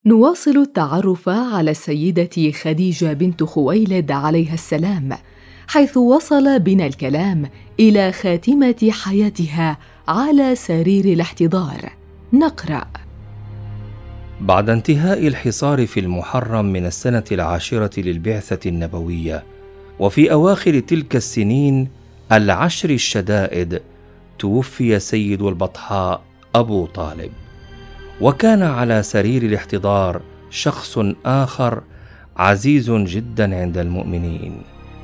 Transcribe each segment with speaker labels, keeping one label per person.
Speaker 1: نواصل التعرف على السيدة خديجة بنت خويلد عليها السلام، حيث وصل بنا الكلام إلى خاتمة حياتها على سرير الاحتضار. نقرأ:
Speaker 2: بعد انتهاء الحصار في المحرم من السنة 10 للبعثة النبوية، وفي أواخر تلك السنين 10 الشدائد، توفي سيد البطحاء أبو طالب. وكان على سرير الاحتضار شخص آخر عزيز جدا عند المؤمنين،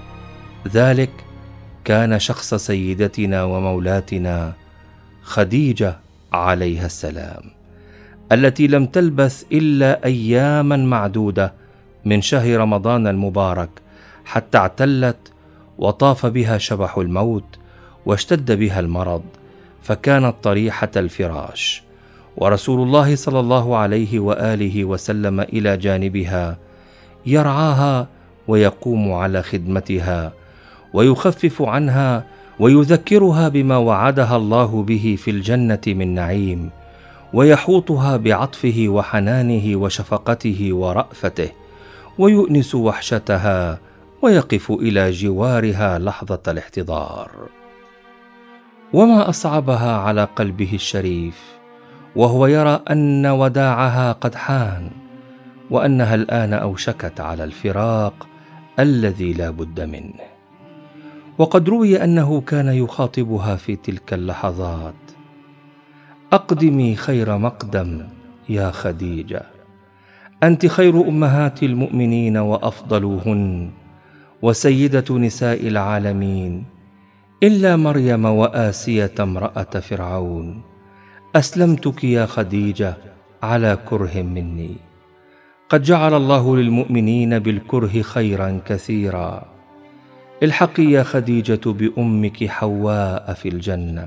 Speaker 2: ذلك كان شخص سيدتنا ومولاتنا خديجة عليها السلام، التي لم تلبث إلا أياما معدودة من شهر رمضان المبارك حتى اعتلت وطاف بها شبح الموت واشتد بها المرض، فكانت طريحة الفراش، ورسول الله صلى الله عليه وآله وسلم إلى جانبها يرعاها ويقوم على خدمتها ويخفف عنها ويذكرها بما وعدها الله به في الجنة من نعيم، ويحوطها بعطفه وحنانه وشفقته ورأفته، ويؤنس وحشتها ويقف إلى جوارها لحظة الاحتضار. وما أصعبها على قلبه الشريف وهو يرى أن وداعها قد حان، وأنها الآن أوشكت على الفراق الذي لا بد منه. وقد روي أنه كان يخاطبها في تلك اللحظات: أقدمي خير مقدم يا خديجة، أنت خير أمهات المؤمنين وأفضلهن وسيدة نساء العالمين، إلا مريم وآسية امرأة فرعون، أسلمتك يا خديجة على كره مني، قد جعل الله للمؤمنين بالكره خيرا كثيرا، الحقي يا خديجة بأمك حواء في الجنة،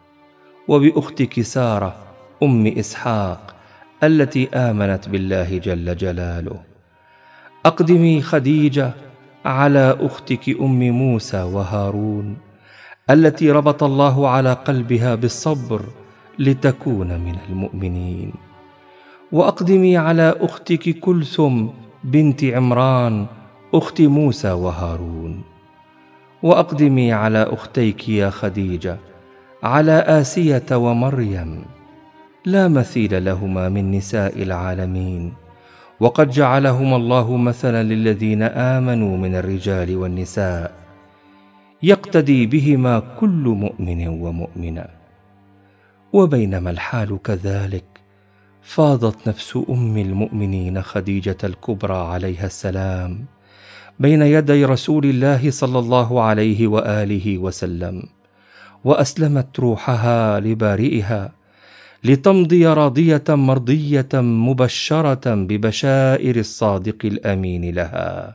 Speaker 2: وبأختك سارة أم إسحاق التي آمنت بالله جل جلاله، أقدمي خديجة على أختك أم موسى وهارون التي ربط الله على قلبها بالصبر لتكون من المؤمنين، وأقدمي على أختك كلثم بنت عمران أخت موسى وهارون، وأقدمي على أختيك يا خديجة على آسية ومريم، لا مثيل لهما من نساء العالمين، وقد جعلهما الله مثلا للذين آمنوا من الرجال والنساء، يقتدي بهما كل مؤمن ومؤمنة. وبينما الحال كذلك، فاضت نفس أم المؤمنين خديجة الكبرى عليها السلام بين يدي رسول الله صلى الله عليه وآله وسلم، وأسلمت روحها لبارئها لتمضي راضية مرضية مبشرة ببشائر الصادق الأمين لها: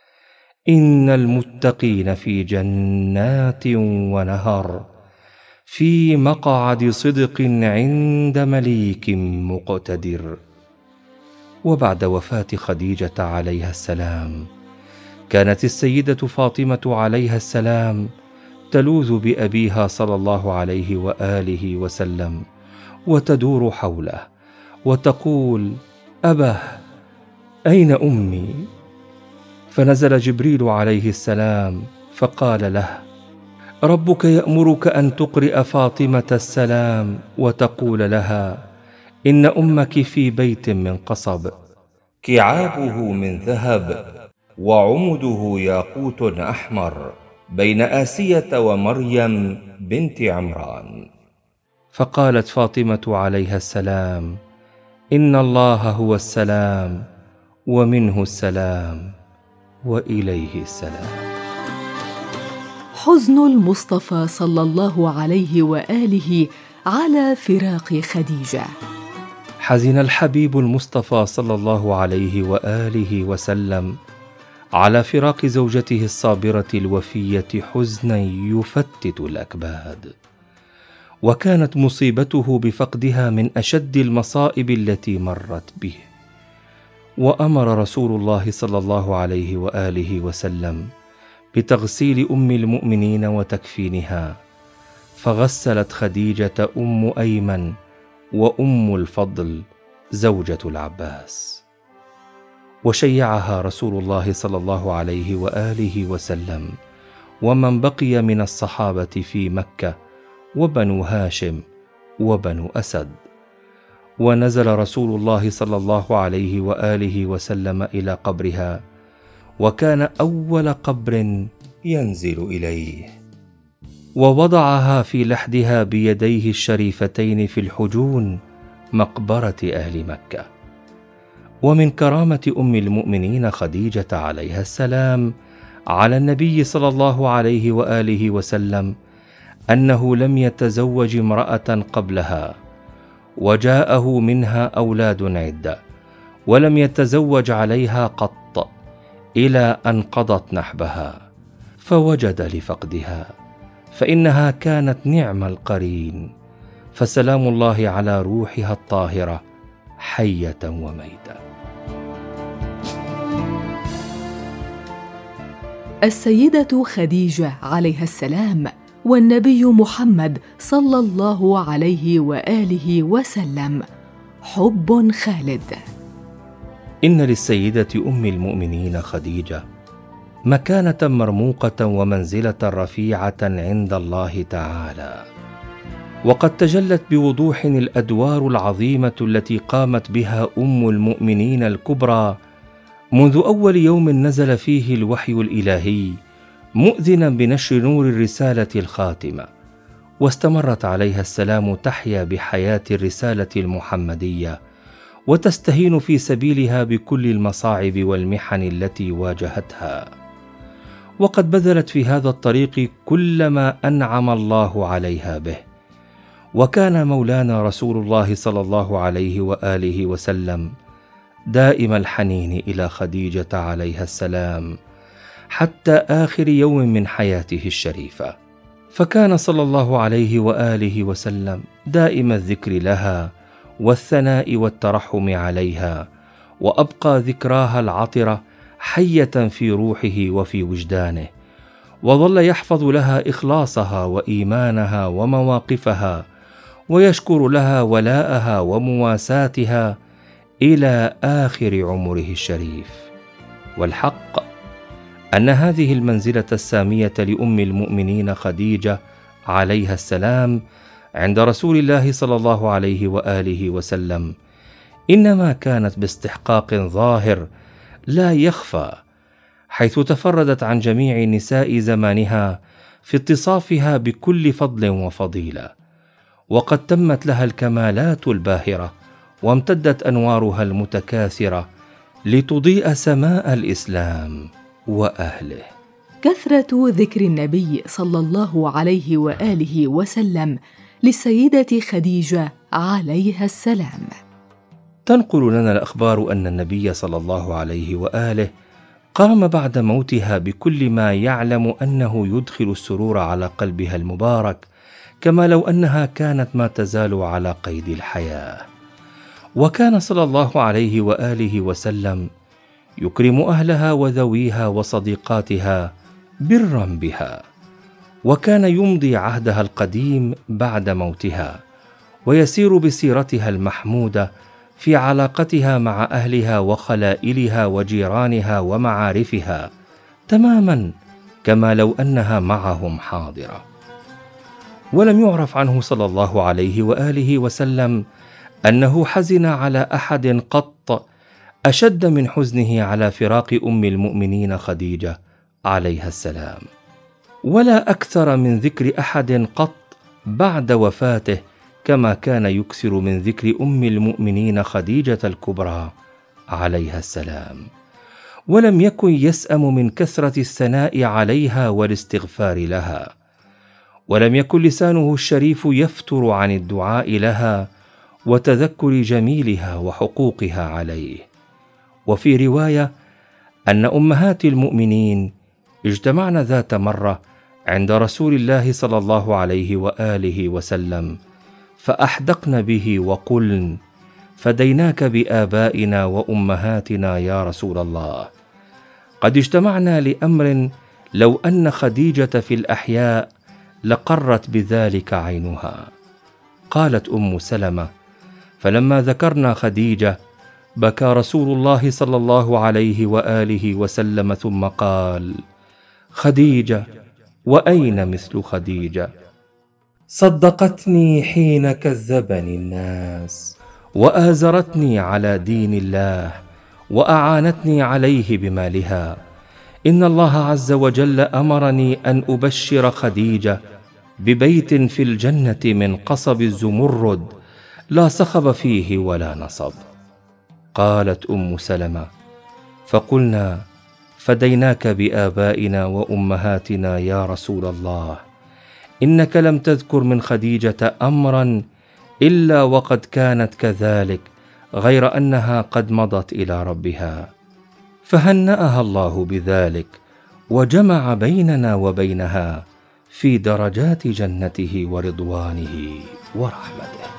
Speaker 2: إن المتقين في جنات ونهر في مقعد صدق عند مليك مقتدر. وبعد وفاة خديجة عليها السلام، كانت السيدة فاطمة عليها السلام تلوذ بأبيها صلى الله عليه وآله وسلم وتدور حوله وتقول: أباه، أين أمي؟ فنزل جبريل عليه السلام فقال له: ربك يأمرك أن تقرئ فاطمة السلام وتقول لها: إن أمك في بيت من قصب، كعابه من ذهب، وعمده ياقوت أحمر، بين آسية ومريم بنت عمران. فقالت فاطمة عليها السلام: إن الله هو السلام، ومنه السلام، وإليه السلام.
Speaker 1: حزن المصطفى صلى الله عليه وآله على فراق خديجة.
Speaker 2: حزن الحبيب المصطفى صلى الله عليه وآله وسلم على فراق زوجته الصابرة الوفية حزنا يفتت الأكباد، وكانت مصيبته بفقدها من أشد المصائب التي مرت به. وأمر رسول الله صلى الله عليه وآله وسلم بتغسيل أم المؤمنين وتكفينها، فغسلت خديجة أم أيمن وأم الفضل زوجة العباس. وشيعها رسول الله صلى الله عليه وآله وسلم ومن بقي من الصحابة في مكة وبنو هاشم وبنو أسد. ونزل رسول الله صلى الله عليه وآله وسلم إلى قبرها، وكان أول قبر ينزل إليه، ووضعها في لحدها بيديه الشريفتين في الحجون، مقبرة أهل مكة. ومن كرامة أم المؤمنين خديجة عليها السلام على النبي صلى الله عليه وآله وسلم أنه لم يتزوج امرأة قبلها، وجاءه منها أولاد عدة، ولم يتزوج عليها قط إلى أن قضت نحبها، فوجد لفقدها، فإنها كانت نعم القرين، فسلام الله على روحها الطاهرة حية وميتة.
Speaker 1: السيدة خديجة عليها السلام والنبي محمد صلى الله عليه وآله وسلم حب خالد.
Speaker 2: إن للسيدة أم المؤمنين خديجة مكانة مرموقة ومنزلة رفيعة عند الله تعالى، وقد تجلت بوضوح الأدوار العظيمة التي قامت بها أم المؤمنين الكبرى منذ أول يوم نزل فيه الوحي الإلهي مؤذنا بنشر نور الرسالة الخاتمة، واستمرت عليها السلام تحيا بحياة الرسالة المحمدية، وتستهين في سبيلها بكل المصاعب والمحن التي واجهتها، وقد بذلت في هذا الطريق كل ما أنعم الله عليها به. وكان مولانا رسول الله صلى الله عليه وآله وسلم دائم الحنين إلى خديجة عليها السلام حتى آخر يوم من حياته الشريفة، فكان صلى الله عليه وآله وسلم دائم الذكر لها والثناء والترحم عليها، وأبقى ذكراها العطرة حية في روحه وفي وجدانه، وظل يحفظ لها إخلاصها وإيمانها ومواقفها، ويشكر لها ولاءها ومواساتها إلى آخر عمره الشريف. والحق أن هذه المنزلة السامية لأم المؤمنين خديجة عليها السلام عند رسول الله صلى الله عليه وآله وسلم إنما كانت باستحقاق ظاهر لا يخفى، حيث تفردت عن جميع نساء زمانها في اتصافها بكل فضل وفضيلة، وقد تمت لها الكمالات الباهرة، وامتدت أنوارها المتكاثرة لتضيء سماء الإسلام وأهله.
Speaker 1: كثرة ذكر النبي صلى الله عليه وآله وسلم للسيدة خديجة عليها السلام.
Speaker 2: تنقل لنا الأخبار أن النبي صلى الله عليه وآله قام بعد موتها بكل ما يعلم أنه يدخل السرور على قلبها المبارك، كما لو أنها كانت ما تزال على قيد الحياة. وكان صلى الله عليه وآله وسلم يكرم أهلها وذويها وصديقاتها برا بها، وكان يمضي عهدها القديم بعد موتها، ويسير بسيرتها المحمودة في علاقتها مع أهلها وخلائلها وجيرانها ومعارفها تماما كما لو أنها معهم حاضرة. ولم يعرف عنه صلى الله عليه وآله وسلم أنه حزن على أحد قط أشد من حزنه على فراق أم المؤمنين خديجة عليها السلام، ولا أكثر من ذكر أحد قط بعد وفاته كما كان يكثر من ذكر أم المؤمنين خديجة الكبرى عليها السلام، ولم يكن يسأم من كثرة الثناء عليها والاستغفار لها، ولم يكن لسانه الشريف يفتر عن الدعاء لها وتذكر جميلها وحقوقها عليه. وفي رواية أن أمهات المؤمنين اجتمعن ذات مرة عند رسول الله صلى الله عليه وآله وسلم فأحدقن به وقلن: فديناك بآبائنا وأمهاتنا يا رسول الله، قد اجتمعنا لأمر لو أن خديجة في الأحياء لقرت بذلك عينها. قالت أم سلمة: فلما ذكرنا خديجة بكى رسول الله صلى الله عليه وآله وسلم ثم قال: خديجة، وأين مثل خديجة؟ صدقتني حين كذبني الناس، وآزرتني على دين الله، وأعانتني عليه بمالها. إن الله عز وجل أمرني أن أبشر خديجة ببيت في الجنة من قصب الزمرد لا صخب فيه ولا نصب. قالت أم سلمة: فقلنا: فديناك بآبائنا وأمهاتنا يا رسول الله، إنك لم تذكر من خديجة أمرا إلا وقد كانت كذلك، غير أنها قد مضت إلى ربها. فهنأها الله بذلك، وجمع بيننا وبينها في درجات جنته ورضوانه ورحمته.